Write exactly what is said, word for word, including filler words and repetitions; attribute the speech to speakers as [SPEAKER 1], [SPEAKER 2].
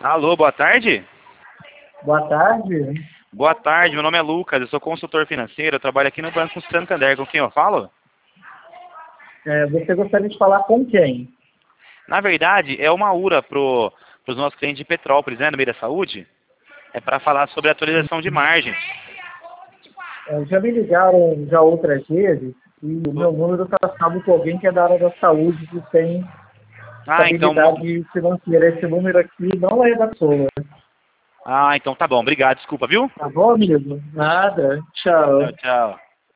[SPEAKER 1] Alô, boa tarde?
[SPEAKER 2] Boa tarde.
[SPEAKER 1] Boa tarde, meu nome é Lucas, eu sou consultor financeiro, eu trabalho aqui no Banco Santander. Com quem eu falo?
[SPEAKER 2] É, você gostaria de falar com quem?
[SPEAKER 1] Na verdade, é uma URA para os nossos clientes de Petrópolis, né, no meio da saúde. É para falar sobre atualização de margens.
[SPEAKER 2] É, já me ligaram já outras vezes e o meu número está salvo com alguém que é da área da saúde que tem
[SPEAKER 1] Ah, então...
[SPEAKER 2] estabilidade financeira. Esse número aqui não é da sua.
[SPEAKER 1] Ah, então tá bom, obrigado, desculpa, viu?
[SPEAKER 2] Tá bom, amigo? Nada.
[SPEAKER 1] Tchau,
[SPEAKER 2] Tchau.
[SPEAKER 1] tchau.